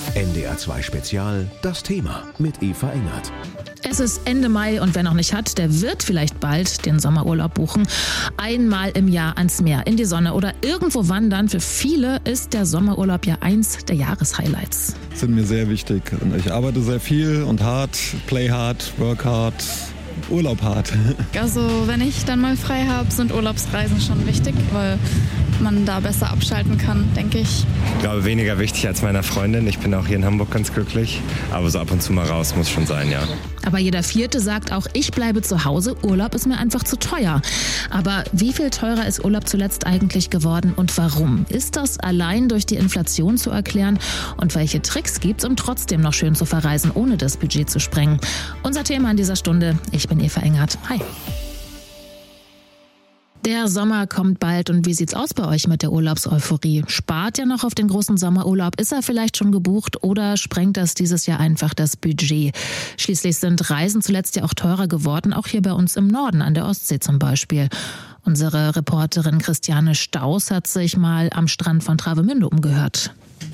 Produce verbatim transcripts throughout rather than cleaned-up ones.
N D R zwei Spezial, das Thema mit Eva Engert. Es ist Ende Mai und wer noch nicht hat, der wird vielleicht bald den Sommerurlaub buchen. Einmal im Jahr ans Meer, in die Sonne oder irgendwo wandern. Für viele ist der Sommerurlaub ja eins der Jahreshighlights. Das sind mir sehr wichtig. Ich arbeite sehr viel und hart, play hard, work hard. Urlaub hart. Also wenn ich dann mal frei habe, sind Urlaubsreisen schon wichtig, weil man da besser abschalten kann, denke ich. Ich glaube, weniger wichtig als meiner Freundin. Ich bin auch hier in Hamburg ganz glücklich. Aber so ab und zu mal raus muss schon sein, ja. Aber jeder Vierte sagt auch, ich bleibe zu Hause, Urlaub ist mir einfach zu teuer. Aber wie viel teurer ist Urlaub zuletzt eigentlich geworden und warum? Ist das allein durch die Inflation zu erklären? Und welche Tricks gibt's, um trotzdem noch schön zu verreisen, ohne das Budget zu sprengen? Unser Thema in dieser Stunde. Ich bin Eva Engert. Hi. Der Sommer kommt bald und wie sieht's aus bei euch mit der Urlaubseuphorie? Spart ihr noch auf den großen Sommerurlaub? Ist er vielleicht schon gebucht oder sprengt das dieses Jahr einfach das Budget? Schließlich sind Reisen zuletzt ja auch teurer geworden, auch hier bei uns im Norden, an der Ostsee zum Beispiel. Unsere Reporterin Christiane Staus hat sich mal am Strand von Travemünde umgehört.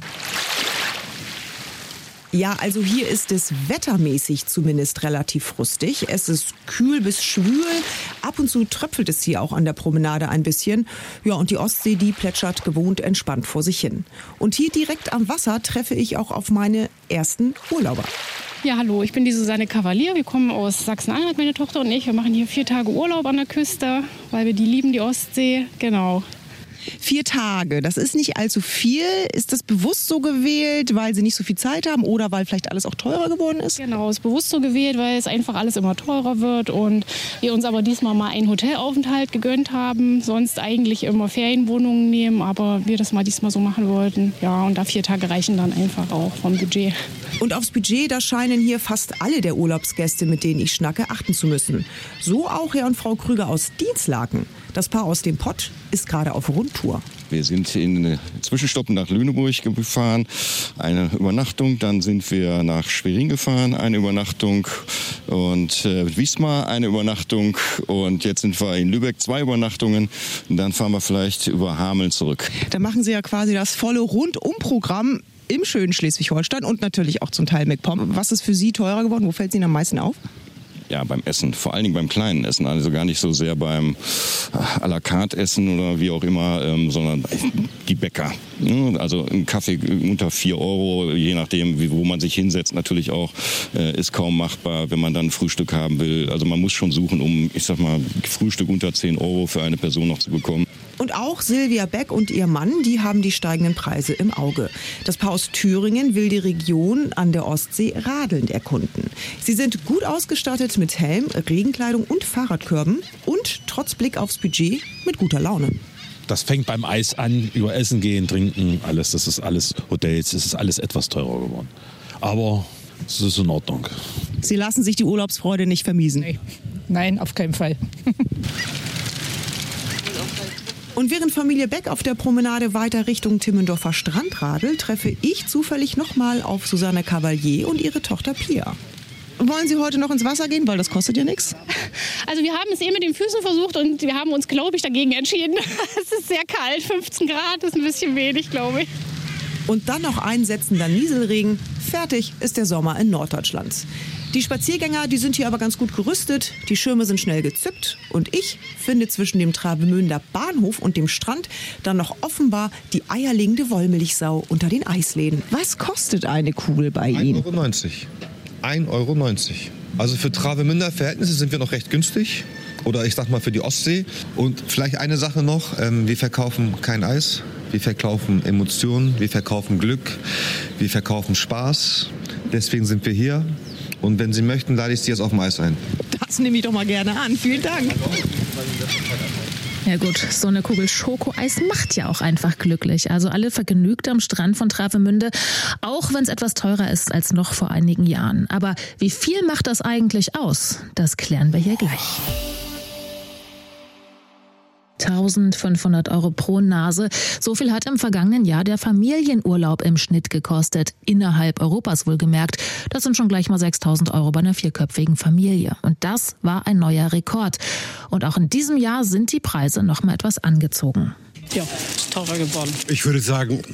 Ja, also hier ist es wettermäßig zumindest relativ frustig. Es ist kühl bis schwül. Ab und zu tröpfelt es hier auch an der Promenade ein bisschen. Ja, und die Ostsee, die plätschert gewohnt entspannt vor sich hin. Und hier direkt am Wasser treffe ich auch auf meine ersten Urlauber. Ja, hallo, ich bin die Susanne Kavalier. Wir kommen aus Sachsen-Anhalt, meine Tochter und ich. Wir machen hier vier Tage Urlaub an der Küste, weil wir die lieben, die Ostsee. Genau. Vier Tage, das ist nicht allzu viel. Ist das bewusst so gewählt, weil Sie nicht so viel Zeit haben oder weil vielleicht alles auch teurer geworden ist? Genau, es ist bewusst so gewählt, weil es einfach alles immer teurer wird und wir uns aber diesmal mal einen Hotelaufenthalt gegönnt haben. Sonst eigentlich immer Ferienwohnungen nehmen, aber wir das mal diesmal so machen wollten. Ja, und da vier Tage reichen dann einfach auch vom Budget. Und aufs Budget, da scheinen hier fast alle der Urlaubsgäste, mit denen ich schnacke, achten zu müssen. So auch Herr und Frau Krüger aus Dienstlaken. Das Paar aus dem Pott ist gerade auf Rundtour. Wir sind in Zwischenstopp nach Lüneburg gefahren, eine Übernachtung. Dann sind wir nach Schwerin gefahren, eine Übernachtung. Und äh, Wismar eine Übernachtung. Und jetzt sind wir in Lübeck, zwei Übernachtungen. Und dann fahren wir vielleicht über Hameln zurück. Da machen Sie ja quasi das volle Rundumprogramm im schönen Schleswig-Holstein und natürlich auch zum Teil MacPom. Was ist für Sie teurer geworden? Wo fällt es Ihnen am meisten auf? Ja, beim Essen, vor allen Dingen beim kleinen Essen, also gar nicht so sehr beim à la carte Essen oder wie auch immer, ähm, sondern die Bäcker. Also ein Kaffee unter vier Euro, je nachdem, wie, wo man sich hinsetzt, natürlich auch, äh, ist kaum machbar, wenn man dann ein Frühstück haben will. Also man muss schon suchen, um, ich sag mal, Frühstück unter zehn Euro für eine Person noch zu bekommen. Und auch Silvia Beck und ihr Mann, die haben die steigenden Preise im Auge. Das Paar aus Thüringen will die Region an der Ostsee radelnd erkunden. Sie sind gut ausgestattet mit Helm, Regenkleidung und Fahrradkörben und trotz Blick aufs Budget mit guter Laune. Das fängt beim Eis an, über Essen gehen, trinken, alles. Das ist alles Hotels, es ist alles etwas teurer geworden. Aber es ist in Ordnung. Sie lassen sich die Urlaubsfreude nicht vermiesen? Nee. Nein, auf keinen Fall. Und während Familie Beck auf der Promenade weiter Richtung Timmendorfer Strand radelt, treffe ich zufällig nochmal auf Susanne Kavalier und ihre Tochter Pia. Wollen Sie heute noch ins Wasser gehen, weil das kostet ja nichts? Also wir haben es eben mit den Füßen versucht und wir haben uns, glaube ich, dagegen entschieden. Es ist sehr kalt, fünfzehn Grad ist ein bisschen wenig, glaube ich. Und dann noch einsetzender Nieselregen. Fertig ist der Sommer in Norddeutschland. Die Spaziergänger, die sind hier aber ganz gut gerüstet. Die Schirme sind schnell gezückt. Und ich finde zwischen dem Travemünder Bahnhof und dem Strand dann noch offenbar die eierlegende Wollmilchsau unter den Eisläden. Was kostet eine Kugel bei Ihnen? ein Euro neunzig. ein Euro neunzig. Also für Travemünder Verhältnisse sind wir noch recht günstig. Oder ich sag mal für die Ostsee. Und vielleicht eine Sache noch, ähm, wir verkaufen kein Eis. Wir verkaufen Emotionen, wir verkaufen Glück, wir verkaufen Spaß. Deswegen sind wir hier. Und wenn Sie möchten, lade ich Sie jetzt auf dem Eis ein. Das nehme ich doch mal gerne an. Vielen Dank. Ja gut, so eine Kugel Schokoeis macht ja auch einfach glücklich. Also alle vergnügt am Strand von Travemünde, auch wenn es etwas teurer ist als noch vor einigen Jahren. Aber wie viel macht das eigentlich aus? Das klären wir hier gleich. eintausendfünfhundert Euro pro Nase. So viel hat im vergangenen Jahr der Familienurlaub im Schnitt gekostet. Innerhalb Europas wohlgemerkt. Das sind schon gleich mal sechstausend Euro bei einer vierköpfigen Familie. Und das war ein neuer Rekord. Und auch in diesem Jahr sind die Preise noch mal etwas angezogen. Ja, ist teurer geworden. Ich würde sagen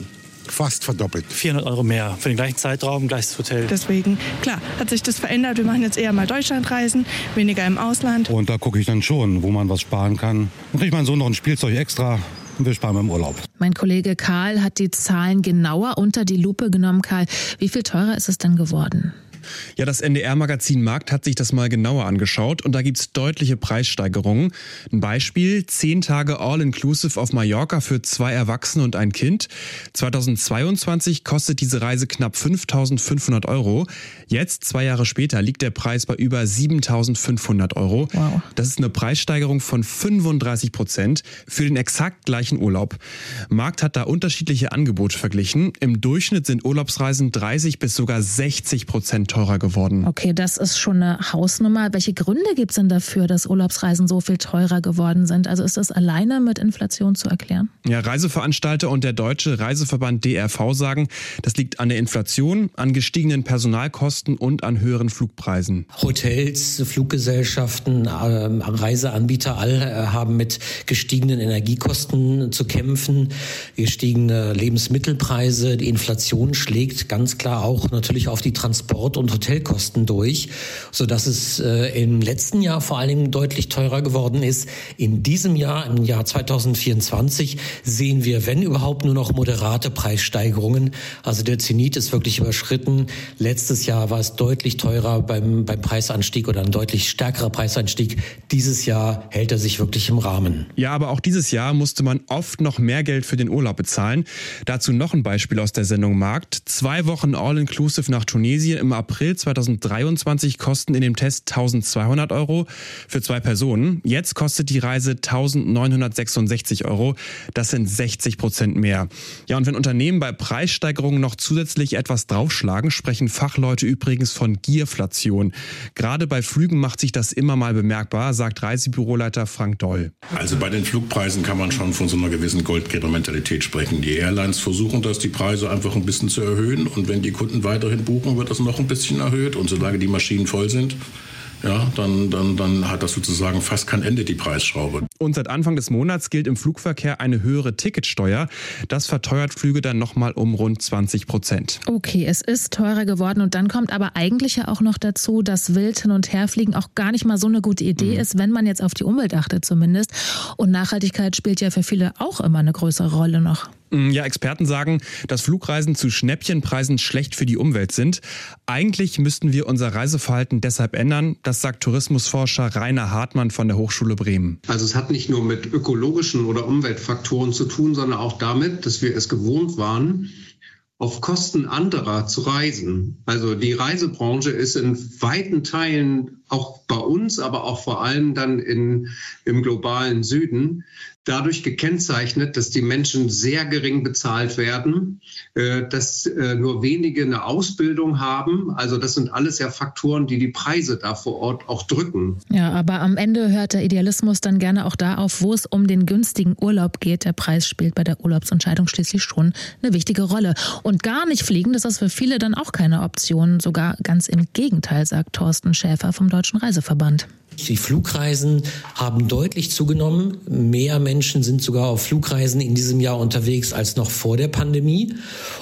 fast verdoppelt. vierhundert Euro mehr für den gleichen Zeitraum, gleiches Hotel. Deswegen, klar, hat sich das verändert. Wir machen jetzt eher mal Deutschlandreisen, weniger im Ausland. Und da gucke ich dann schon, wo man was sparen kann. Dann kriegt mein Sohn noch ein Spielzeug extra. Und wir sparen beim Urlaub. Mein Kollege Karl hat die Zahlen genauer unter die Lupe genommen. Karl, wie viel teurer ist es denn geworden? Ja, das N D R-Magazin Markt hat sich das mal genauer angeschaut und da gibt's deutliche Preissteigerungen. Ein Beispiel, zehn Tage All-Inclusive auf Mallorca für zwei Erwachsene und ein Kind. zweitausendzweiundzwanzig kostet diese Reise knapp fünftausendfünfhundert Euro. Jetzt, zwei Jahre später, liegt der Preis bei über siebentausendfünfhundert Euro. Wow. Das ist eine Preissteigerung von fünfunddreißig Prozent für den exakt gleichen Urlaub. Markt hat da unterschiedliche Angebote verglichen. Im Durchschnitt sind Urlaubsreisen dreißig bis sogar sechzig Prozent teurer geworden. Okay, das ist schon eine Hausnummer. Welche Gründe gibt es denn dafür, dass Urlaubsreisen so viel teurer geworden sind? Also ist das alleine mit Inflation zu erklären? Ja, Reiseveranstalter und der Deutsche Reiseverband D R V sagen, das liegt an der Inflation, an gestiegenen Personalkosten und an höheren Flugpreisen. Hotels, Fluggesellschaften, Reiseanbieter, all haben mit gestiegenen Energiekosten zu kämpfen, gestiegene Lebensmittelpreise. Die Inflation schlägt ganz klar auch natürlich auf die Transport- und Hotelkosten durch, sodass es äh, im letzten Jahr vor allen Dingen deutlich teurer geworden ist. In diesem Jahr, im Jahr zweitausendvierundzwanzig, sehen wir, wenn überhaupt, nur noch moderate Preissteigerungen. Also der Zenit ist wirklich überschritten. Letztes Jahr war es deutlich teurer beim, beim Preisanstieg oder ein deutlich stärkerer Preisanstieg. Dieses Jahr hält er sich wirklich im Rahmen. Ja, aber auch dieses Jahr musste man oft noch mehr Geld für den Urlaub bezahlen. Dazu noch ein Beispiel aus der Sendung Markt. Zwei Wochen All-Inclusive nach Tunesien im April zweitausenddreiundzwanzig kosten in dem Test eintausendzweihundert Euro für zwei Personen. Jetzt kostet die Reise eintausendneunhundertsechsundsechzig Euro. Das sind sechzig Prozent mehr. Ja, und wenn Unternehmen bei Preissteigerungen noch zusätzlich etwas draufschlagen, sprechen Fachleute übrigens von Gierflation. Gerade bei Flügen macht sich das immer mal bemerkbar, sagt Reisebüroleiter Frank Doll. Also bei den Flugpreisen kann man schon von so einer gewissen Goldgräbermentalität sprechen. Die Airlines versuchen das, die Preise einfach ein bisschen zu erhöhen, und wenn die Kunden weiterhin buchen, wird das noch ein bisschen erhöht, und solange die Maschinen voll sind, ja, dann, dann, dann hat das sozusagen fast kein Ende, die Preisschraube. Und seit Anfang des Monats gilt im Flugverkehr eine höhere Ticketsteuer. Das verteuert Flüge dann nochmal um rund zwanzig Prozent. Okay, es ist teurer geworden, und dann kommt aber eigentlich ja auch noch dazu, dass wild hin und her fliegen auch gar nicht mal so eine gute Idee mhm. ist, wenn man jetzt auf die Umwelt achtet zumindest. Und Nachhaltigkeit spielt ja für viele auch immer eine größere Rolle noch. Ja, Experten sagen, dass Flugreisen zu Schnäppchenpreisen schlecht für die Umwelt sind. Eigentlich müssten wir unser Reiseverhalten deshalb ändern. Das sagt Tourismusforscher Rainer Hartmann von der Hochschule Bremen. Also es hat nicht nur mit ökologischen oder Umweltfaktoren zu tun, sondern auch damit, dass wir es gewohnt waren, auf Kosten anderer zu reisen. Also die Reisebranche ist in weiten Teilen auch bei uns, aber auch vor allem dann in, im globalen Süden dadurch gekennzeichnet, dass die Menschen sehr gering bezahlt werden, dass nur wenige eine Ausbildung haben. Also das sind alles ja Faktoren, die die Preise da vor Ort auch drücken. Ja, aber am Ende hört der Idealismus dann gerne auch da auf, wo es um den günstigen Urlaub geht. Der Preis spielt bei der Urlaubsentscheidung schließlich schon eine wichtige Rolle. Und gar nicht fliegen, das ist für viele dann auch keine Option. Sogar ganz im Gegenteil, sagt Thorsten Schäfer vom Deutschen Reiseverband. Die Flugreisen haben deutlich zugenommen. Mehr Menschen sind sogar auf Flugreisen in diesem Jahr unterwegs als noch vor der Pandemie.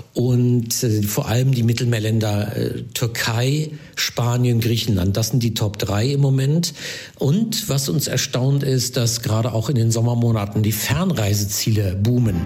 Und äh, vor allem die Mittelmeerländer äh, Türkei, Spanien, Griechenland, das sind die Top drei im Moment. Und was uns erstaunt ist, dass gerade auch in den Sommermonaten die Fernreiseziele boomen.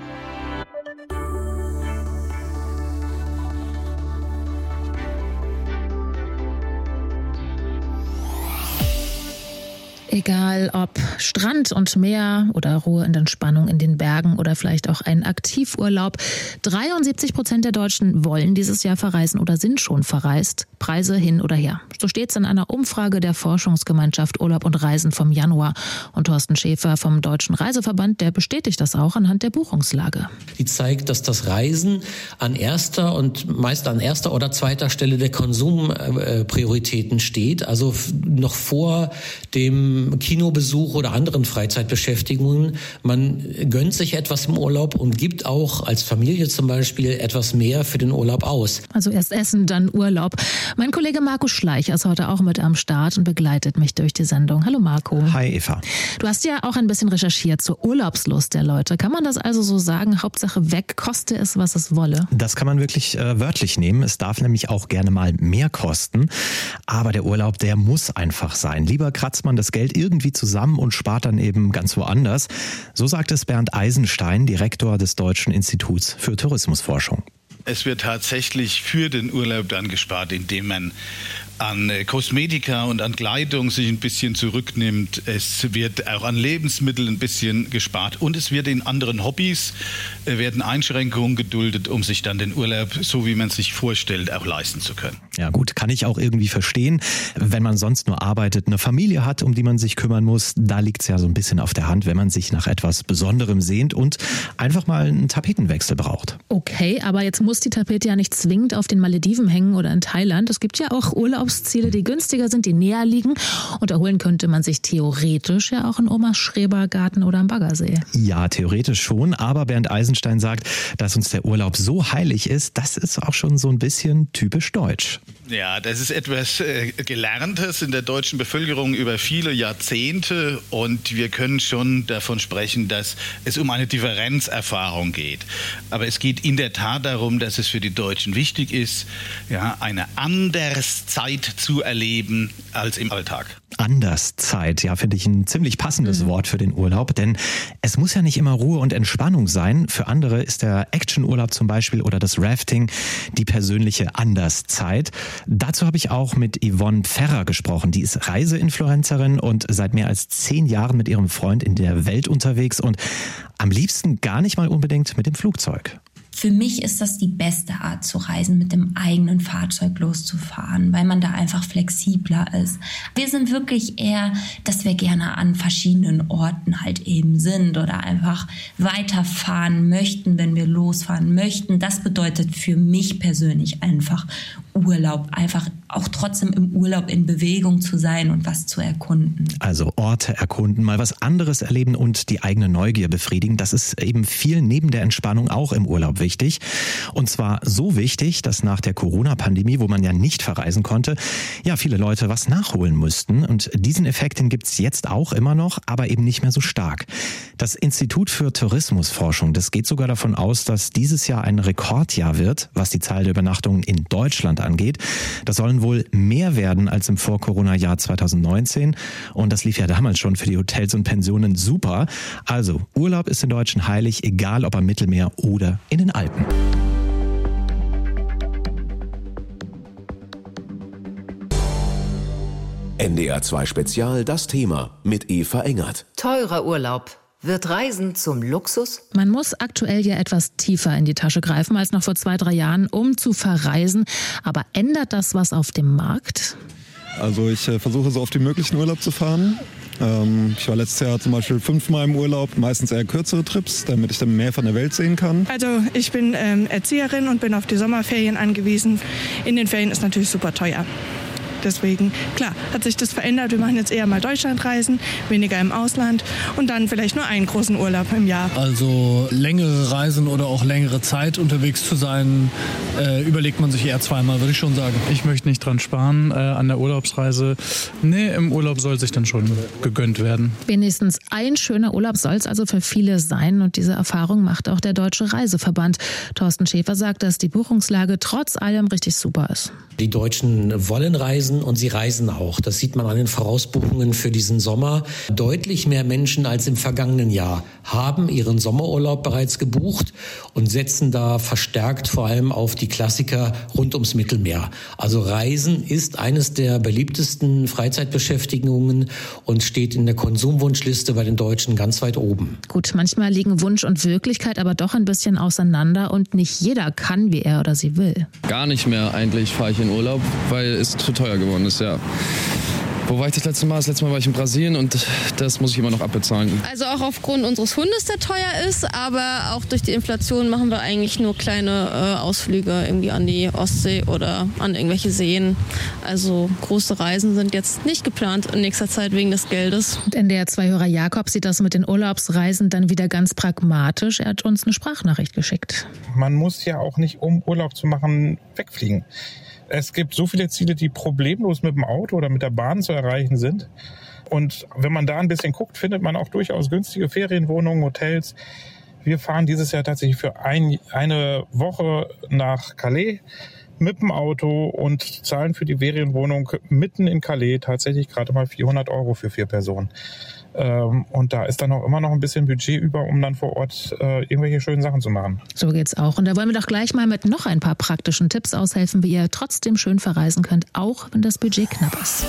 Egal ob Strand und Meer oder Ruhe und Entspannung in den Bergen oder vielleicht auch ein Aktivurlaub. dreiundsiebzig Prozent der Deutschen wollen dieses Jahr verreisen oder sind schon verreist. Preise hin oder her. So steht es in einer Umfrage der Forschungsgemeinschaft Urlaub und Reisen vom Januar. Und Thorsten Schäfer vom Deutschen Reiseverband, der bestätigt das auch anhand der Buchungslage. Die zeigt, dass das Reisen an erster und meist an erster oder zweiter Stelle der Konsumprioritäten steht. Also noch vor dem einem Kinobesuch oder anderen Freizeitbeschäftigungen. Man gönnt sich etwas im Urlaub und gibt auch als Familie zum Beispiel etwas mehr für den Urlaub aus. Also erst Essen, dann Urlaub. Mein Kollege Marco Schleicher ist heute auch mit am Start und begleitet mich durch die Sendung. Hallo Marco. Hi Eva. Du hast ja auch ein bisschen recherchiert zur Urlaubslust der Leute. Kann man das also so sagen, Hauptsache weg, koste es, was es wolle? Das kann man wirklich äh, wörtlich nehmen. Es darf nämlich auch gerne mal mehr kosten. Aber der Urlaub, der muss einfach sein. Lieber kratzt man das Geld irgendwie zusammen und spart dann eben ganz woanders. So sagt es Bernd Eisenstein, Direktor des Deutschen Instituts für Tourismusforschung. Es wird tatsächlich für den Urlaub dann gespart, indem man an Kosmetika und an Kleidung sich ein bisschen zurücknimmt. Es wird auch an Lebensmitteln ein bisschen gespart und es wird in anderen Hobbys, werden Einschränkungen geduldet, um sich dann den Urlaub, so wie man es sich vorstellt, auch leisten zu können. Ja gut, kann ich auch irgendwie verstehen. Wenn man sonst nur arbeitet, eine Familie hat, um die man sich kümmern muss, da liegt es ja so ein bisschen auf der Hand, wenn man sich nach etwas Besonderem sehnt und einfach mal einen Tapetenwechsel braucht. Okay, aber jetzt muss die Tapete ja nicht zwingend auf den Malediven hängen oder in Thailand. Es gibt ja auch Urlaubsziele, die günstiger sind, die näher liegen. Und erholen könnte man sich theoretisch ja auch in Omas Schrebergarten oder am Baggersee. Ja, theoretisch schon. Aber Bernd Eisenstein sagt, dass uns der Urlaub so heilig ist, das ist auch schon so ein bisschen typisch deutsch. Ja, das ist etwas äh, Gelerntes in der deutschen Bevölkerung über viele Jahrzehnte. Und wir können schon davon sprechen, dass es um eine Differenzerfahrung geht. Aber es geht in der Tat darum, dass es für die Deutschen wichtig ist, ja, eine Anderszeit zu erleben als im Alltag. Anderszeit, ja, finde ich ein ziemlich passendes mhm. Wort für den Urlaub, denn es muss ja nicht immer Ruhe und Entspannung sein. Für andere ist der Actionurlaub zum Beispiel oder das Rafting die persönliche Anderszeit. Dazu habe ich auch mit Yvonne Pferrer gesprochen. Die ist Reiseinfluencerin und seit mehr als zehn Jahren mit ihrem Freund in der Welt unterwegs und am liebsten gar nicht mal unbedingt mit dem Flugzeug. Für mich ist das die beste Art zu reisen, mit dem eigenen Fahrzeug loszufahren, weil man da einfach flexibler ist. Wir sind wirklich eher, dass wir gerne an verschiedenen Orten halt eben sind oder einfach weiterfahren möchten, wenn wir losfahren möchten. Das bedeutet für mich persönlich einfach Urlaub, einfach auch trotzdem im Urlaub in Bewegung zu sein und was zu erkunden. Also Orte erkunden, mal was anderes erleben und die eigene Neugier befriedigen. Das ist eben viel neben der Entspannung auch im Urlaub wichtig. Und zwar so wichtig, dass nach der Corona-Pandemie, wo man ja nicht verreisen konnte, ja viele Leute was nachholen mussten. Und diesen Effekt, den gibt es jetzt auch immer noch, aber eben nicht mehr so stark. Das Institut für Tourismusforschung, das geht sogar davon aus, dass dieses Jahr ein Rekordjahr wird, was die Zahl der Übernachtungen in Deutschland angeht. Das sollen wohl mehr werden als im Vor-Corona-Jahr zweitausendneunzehn. Und das lief ja damals schon für die Hotels und Pensionen super. Also Urlaub ist den Deutschen heilig, egal ob am Mittelmeer oder in den Alpen. N D R zwei Spezial, das Thema mit Eva Engert. Teurer Urlaub. Wird Reisen zum Luxus? Man muss aktuell ja etwas tiefer in die Tasche greifen als noch vor zwei, drei Jahren, um zu verreisen. Aber ändert das was auf dem Markt? Also ich äh, versuche so oft wie möglich in Urlaub zu fahren. Ähm, ich war letztes Jahr zum Beispiel fünfmal im Urlaub, meistens eher kürzere Trips, damit ich dann mehr von der Welt sehen kann. Also ich bin ähm, Erzieherin und bin auf die Sommerferien angewiesen. In den Ferien ist natürlich super teuer. Deswegen, klar, hat sich das verändert. Wir machen jetzt eher mal Deutschlandreisen, weniger im Ausland und dann vielleicht nur einen großen Urlaub im Jahr. Also längere Reisen oder auch längere Zeit unterwegs zu sein, äh, überlegt man sich eher zweimal, würde ich schon sagen. Ich möchte nicht dran sparen äh, an der Urlaubsreise. Nee, im Urlaub soll sich dann schon gegönnt werden. Wenigstens ein schöner Urlaub soll es also für viele sein und diese Erfahrung macht auch der Deutsche Reiseverband. Thorsten Schäfer sagt, dass die Buchungslage trotz allem richtig super ist. Die Deutschen wollen reisen und sie reisen auch. Das sieht man an den Vorausbuchungen für diesen Sommer. Deutlich mehr Menschen als im vergangenen Jahr haben ihren Sommerurlaub bereits gebucht und setzen da verstärkt vor allem auf die Klassiker rund ums Mittelmeer. Also Reisen ist eines der beliebtesten Freizeitbeschäftigungen und steht in der Konsumwunschliste bei den Deutschen ganz weit oben. Gut, manchmal liegen Wunsch und Wirklichkeit aber doch ein bisschen auseinander und nicht jeder kann, wie er oder sie will. Gar nicht mehr eigentlich fahre ich in Urlaub, weil es zu teuer geworden ist, ja. Wo war ich das letzte Mal? Das letzte Mal war ich in Brasilien und das muss ich immer noch abbezahlen. Also auch aufgrund unseres Hundes, der teuer ist, aber auch durch die Inflation machen wir eigentlich nur kleine äh, Ausflüge irgendwie an die Ostsee oder an irgendwelche Seen. Also große Reisen sind jetzt nicht geplant in nächster Zeit wegen des Geldes. Und N D R zwei Hörer Jakob sieht das mit den Urlaubsreisen dann wieder ganz pragmatisch. Er hat uns eine Sprachnachricht geschickt. Man muss ja auch nicht, um Urlaub zu machen, wegfliegen. Es gibt so viele Ziele, die problemlos mit dem Auto oder mit der Bahn zu erreichen sind. Und wenn man da ein bisschen guckt, findet man auch durchaus günstige Ferienwohnungen, Hotels. Wir fahren dieses Jahr tatsächlich für ein, eine Woche nach Calais mit dem Auto und zahlen für die Ferienwohnung mitten in Calais tatsächlich gerade mal vierhundert Euro für vier Personen. Und da ist dann auch immer noch ein bisschen Budget über, um dann vor Ort äh, irgendwelche schönen Sachen zu machen. So geht's auch. Und da wollen wir doch gleich mal mit noch ein paar praktischen Tipps aushelfen, wie ihr trotzdem schön verreisen könnt, auch wenn das Budget knapp ist.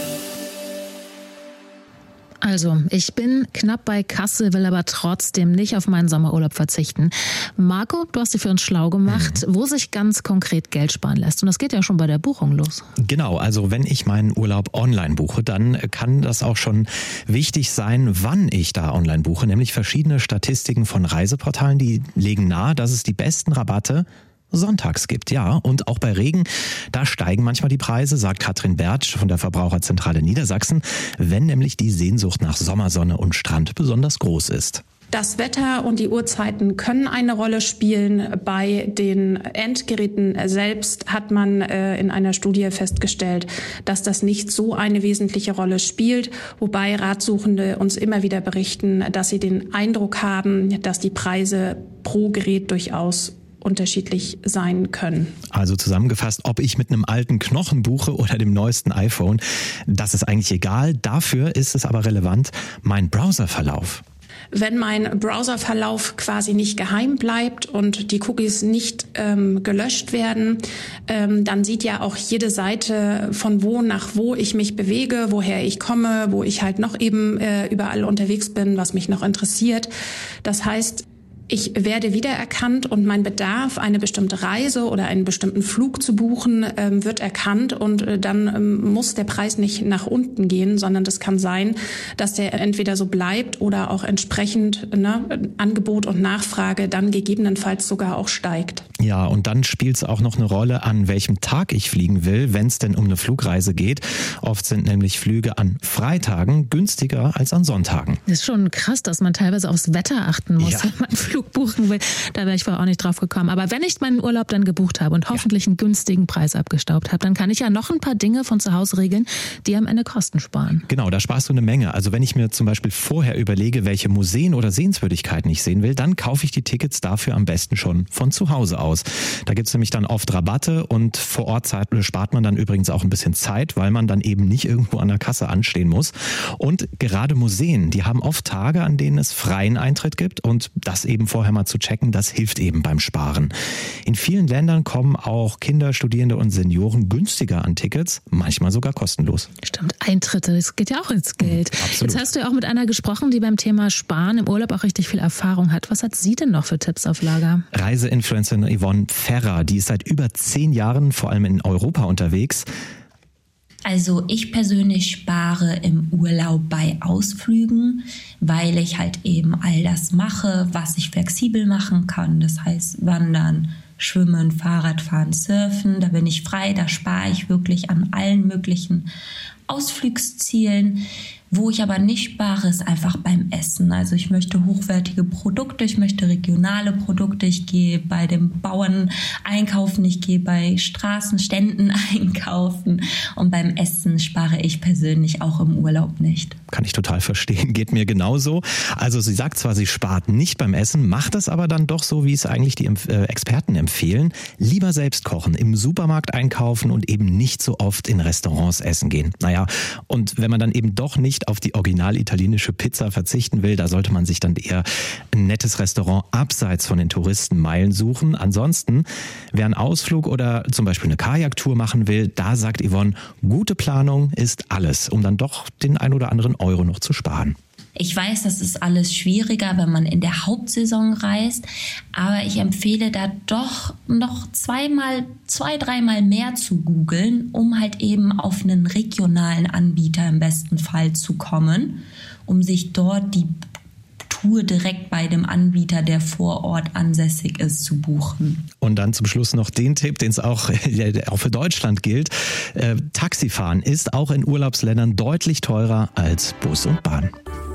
Also, ich bin knapp bei Kasse, will aber trotzdem nicht auf meinen Sommerurlaub verzichten. Marco, du hast dich für uns schlau gemacht, mhm. wo sich ganz konkret Geld sparen lässt. Und das geht ja schon bei der Buchung los. Genau, also wenn ich meinen Urlaub online buche, dann kann das auch schon wichtig sein, wann ich da online buche. Nämlich verschiedene Statistiken von Reiseportalen, die legen nahe, dass es die besten Rabatte sonntags gibt, ja. Und auch bei Regen, da steigen manchmal die Preise, sagt Katrin Bertsch von der Verbraucherzentrale Niedersachsen, wenn nämlich die Sehnsucht nach Sommersonne und Strand besonders groß ist. Das Wetter und die Uhrzeiten können eine Rolle spielen. Bei den Endgeräten selbst hat man äh, in einer Studie festgestellt, dass das nicht so eine wesentliche Rolle spielt, wobei Ratsuchende uns immer wieder berichten, dass sie den Eindruck haben, dass die Preise pro Gerät durchaus unterschiedlich sein können. Also zusammengefasst, ob ich mit einem alten Knochen buche oder dem neuesten iPhone, das ist eigentlich egal. Dafür ist es aber relevant, mein Browserverlauf. Wenn mein Browserverlauf quasi nicht geheim bleibt und die Cookies nicht ähm, gelöscht werden, ähm, dann sieht ja auch jede Seite, von wo nach wo ich mich bewege, woher ich komme, wo ich halt noch eben äh, überall unterwegs bin, was mich noch interessiert. Das heißt, ich werde wiedererkannt und mein Bedarf, eine bestimmte Reise oder einen bestimmten Flug zu buchen, ähm, wird erkannt und äh, dann ähm, muss der Preis nicht nach unten gehen, sondern das kann sein, dass der entweder so bleibt oder auch entsprechend ne, Angebot und Nachfrage dann gegebenenfalls sogar auch steigt. Ja, und dann spielt es auch noch eine Rolle, an welchem Tag ich fliegen will, wenn es denn um eine Flugreise geht. Oft sind nämlich Flüge an Freitagen günstiger als an Sonntagen. Das ist schon krass, dass man teilweise aufs Wetter achten muss, ja. wenn man einen Flug buchen will. Da wäre ich vorher auch nicht drauf gekommen. Aber wenn ich meinen Urlaub dann gebucht habe und hoffentlich einen günstigen Preis abgestaubt habe, dann kann ich ja noch ein paar Dinge von zu Hause regeln, die am Ende Kosten sparen. Genau, da sparst du eine Menge. Also wenn ich mir zum Beispiel vorher überlege, welche Museen oder Sehenswürdigkeiten ich sehen will, dann kaufe ich die Tickets dafür am besten schon von zu Hause aus. Da gibt es nämlich dann oft Rabatte und vor Ort spart man dann übrigens auch ein bisschen Zeit, weil man dann eben nicht irgendwo an der Kasse anstehen muss. Und gerade Museen, die haben oft Tage, an denen es freien Eintritt gibt und das eben vorher mal zu checken, das hilft eben beim Sparen. In vielen Ländern kommen auch Kinder, Studierende und Senioren günstiger an Tickets, manchmal sogar kostenlos. Stimmt, Eintritte, das geht ja auch ins Geld. Absolut. Jetzt hast du ja auch mit einer gesprochen, die beim Thema Sparen im Urlaub auch richtig viel Erfahrung hat. Was hat sie denn noch für Tipps auf Lager? Reiseinfluencerin Yvonne Ferrer, die ist seit über zehn Jahren vor allem in Europa unterwegs. Also ich persönlich spare im Urlaub bei Ausflügen, weil ich halt eben all das mache, was ich flexibel machen kann. Das heißt Wandern, Schwimmen, Fahrradfahren, Surfen. Da bin ich frei, da spare ich wirklich an allen möglichen Ausflugszielen. Wo ich aber nicht spare, ist einfach beim Essen. Also ich möchte hochwertige Produkte, ich möchte regionale Produkte, ich gehe bei dem Bauern einkaufen, ich gehe bei Straßenständen einkaufen und beim Essen spare ich persönlich auch im Urlaub nicht. Kann ich total verstehen, geht mir genauso. Also sie sagt zwar, sie spart nicht beim Essen, macht es aber dann doch so, wie es eigentlich die Experten empfehlen. Lieber selbst kochen, im Supermarkt einkaufen und eben nicht so oft in Restaurants essen gehen. Naja, und wenn man dann eben doch nicht auf die original italienische Pizza verzichten will, da sollte man sich dann eher ein nettes Restaurant abseits von den Touristenmeilen suchen. Ansonsten, wer einen Ausflug oder zum Beispiel eine Kajaktour machen will, da sagt Yvonne, gute Planung ist alles, um dann doch den ein oder anderen Euro noch zu sparen. Ich weiß, das ist alles schwieriger, wenn man in der Hauptsaison reist, aber ich empfehle da doch noch zweimal, zwei, dreimal mehr zu googeln, um halt eben auf einen regionalen Anbieter im besten Fall zu kommen, um sich dort die Tour direkt bei dem Anbieter, der vor Ort ansässig ist, zu buchen. Und dann zum Schluss noch den Tipp, den es auch, auch für Deutschland gilt. Äh, Taxifahren ist auch in Urlaubsländern deutlich teurer als Bus und Bahn.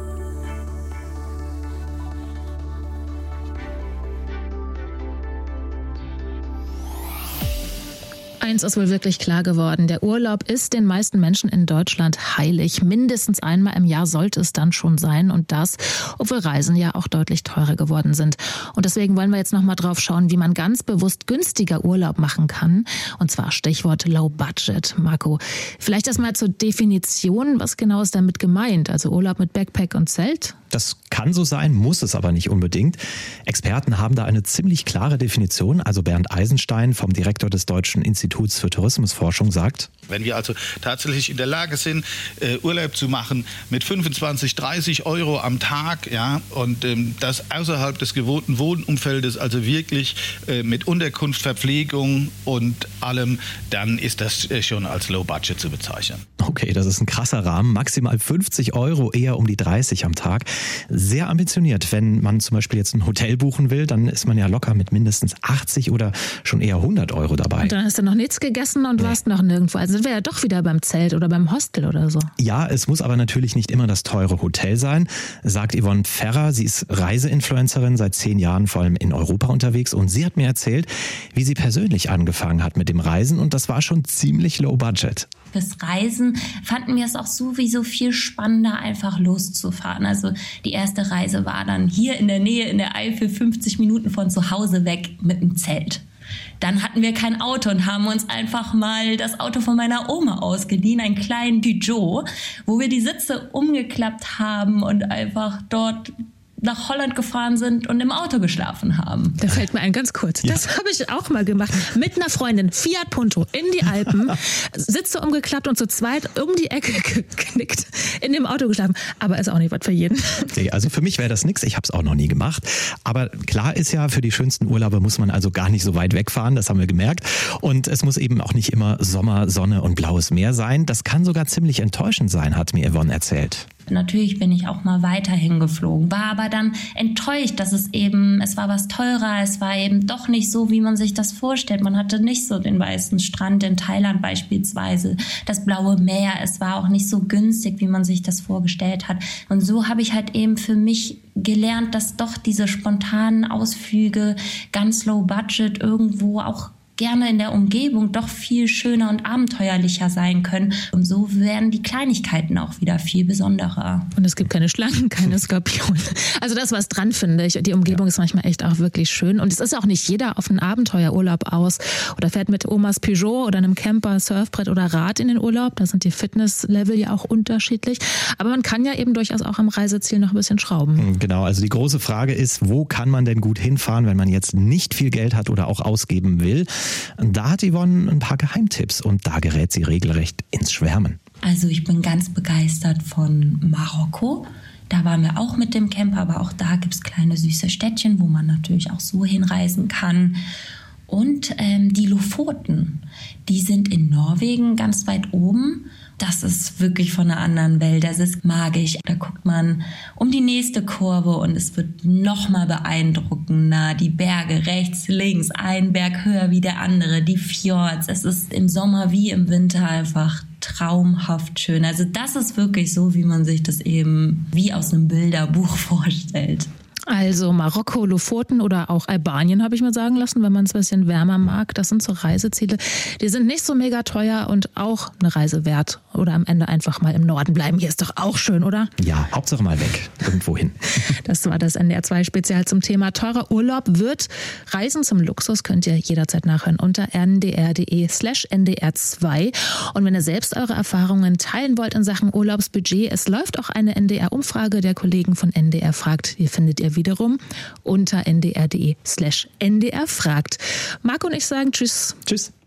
Eins ist wohl wirklich klar geworden. Der Urlaub ist den meisten Menschen in Deutschland heilig. Mindestens einmal im Jahr sollte es dann schon sein. Und das, obwohl Reisen ja auch deutlich teurer geworden sind. Und deswegen wollen wir jetzt noch mal drauf schauen, wie man ganz bewusst günstiger Urlaub machen kann. Und zwar Stichwort Low Budget. Marco, vielleicht erstmal zur Definition. Was genau ist damit gemeint? Also Urlaub mit Backpack und Zelt? Das kann so sein, muss es aber nicht unbedingt. Experten haben da eine ziemlich klare Definition. Also Bernd Eisenstein vom Direktor des Deutschen Instituts für Tourismusforschung sagt: Wenn wir also tatsächlich in der Lage sind, äh, Urlaub zu machen mit fünfundzwanzig, dreißig Euro am Tag, ja, und ähm, das außerhalb des gewohnten Wohnumfeldes, also wirklich äh, mit Unterkunft, Verpflegung und allem, dann ist das äh, schon als Low Budget zu bezeichnen. Okay, das ist ein krasser Rahmen. Maximal fünfzig Euro, eher um die dreißig am Tag. Sehr ambitioniert. Wenn man zum Beispiel jetzt ein Hotel buchen will, dann ist man ja locker mit mindestens achtzig oder schon eher hundert Euro dabei. Und dann hast du noch nichts gegessen und nee. warst noch nirgendwo. Also sind wir ja doch wieder beim Zelt oder beim Hostel oder so. Ja, es muss aber natürlich nicht immer das teure Hotel sein, sagt Yvonne Ferrer. Sie ist Reiseinfluencerin, seit zehn Jahren vor allem in Europa unterwegs. Und sie hat mir erzählt, wie sie persönlich angefangen hat mit dem Reisen. Und das war schon ziemlich low budget. Fürs Reisen fanden wir es auch sowieso viel spannender, einfach loszufahren. Also die erste Reise war dann hier in der Nähe in der Eifel, fünfzig Minuten von zu Hause weg mit dem Zelt. Dann hatten wir kein Auto und haben uns einfach mal das Auto von meiner Oma ausgeliehen, einen kleinen Peugeot, wo wir die Sitze umgeklappt haben und einfach dort nach Holland gefahren sind und im Auto geschlafen haben. Da fällt mir ein, ganz kurz. Ja. Das habe ich auch mal gemacht. Mit einer Freundin, Fiat Punto, in die Alpen, Sitze umgeklappt und zu zweit um die Ecke geknickt, in dem Auto geschlafen. Aber ist auch nicht was für jeden. Nee, also für mich wäre das nichts. Ich habe es auch noch nie gemacht. Aber klar ist ja, für die schönsten Urlaube muss man also gar nicht so weit wegfahren. Das haben wir gemerkt. Und es muss eben auch nicht immer Sommer, Sonne und blaues Meer sein. Das kann sogar ziemlich enttäuschend sein, hat mir Yvonne erzählt. Natürlich bin ich auch mal weiterhin geflogen, war aber dann enttäuscht, dass es eben, es war was teurer, es war eben doch nicht so, wie man sich das vorstellt. Man hatte nicht so den weißen Strand in Thailand beispielsweise, das blaue Meer, es war auch nicht so günstig, wie man sich das vorgestellt hat. Und so habe ich halt eben für mich gelernt, dass doch diese spontanen Ausflüge ganz low budget irgendwo auch gerne in der Umgebung doch viel schöner und abenteuerlicher sein können. Und so werden die Kleinigkeiten auch wieder viel besonderer. Und es gibt keine Schlangen, keine Skorpione. Also das, was dran finde ich. Die Umgebung ja. ist manchmal echt auch wirklich schön. Und es ist auch nicht jeder auf einen Abenteuerurlaub aus oder fährt mit Omas Peugeot oder einem Camper, Surfbrett oder Rad in den Urlaub. Da sind die Fitnesslevel ja auch unterschiedlich. Aber man kann ja eben durchaus auch am Reiseziel noch ein bisschen schrauben. Genau, also die große Frage ist, wo kann man denn gut hinfahren, wenn man jetzt nicht viel Geld hat oder auch ausgeben will? Da hat Yvonne ein paar Geheimtipps und da gerät sie regelrecht ins Schwärmen. Also ich bin ganz begeistert von Marokko. Da waren wir auch mit dem Camper, aber auch da gibt es kleine süße Städtchen, wo man natürlich auch so hinreisen kann. Und ähm, die Lofoten, die sind in Norwegen ganz weit oben. Das ist wirklich von einer anderen Welt, das ist magisch. Da guckt man um die nächste Kurve und es wird noch mal beeindruckender. Die Berge rechts, links, ein Berg höher wie der andere, die Fjords. Es ist im Sommer wie im Winter einfach traumhaft schön. Also das ist wirklich so, wie man sich das eben wie aus einem Bilderbuch vorstellt. Also Marokko, Lofoten oder auch Albanien, habe ich mir sagen lassen, wenn man es ein bisschen wärmer mag. Das sind so Reiseziele, die sind nicht so mega teuer und auch eine Reise wert. Oder am Ende einfach mal im Norden bleiben. Hier ist doch auch schön, oder? Ja, Hauptsache mal weg, irgendwo hin. Das war das N D R zwei Spezial zum Thema teurer Urlaub wird. Reisen zum Luxus könnt ihr jederzeit nachhören unter ndr.de slash ndr2. Und wenn ihr selbst eure Erfahrungen teilen wollt in Sachen Urlaubsbudget, es läuft auch eine N D R-Umfrage der Kollegen von N D R fragt. Die findet ihr wiederum unter ndr.de slash ndr fragt. Marco und ich sagen Tschüss. Tschüss.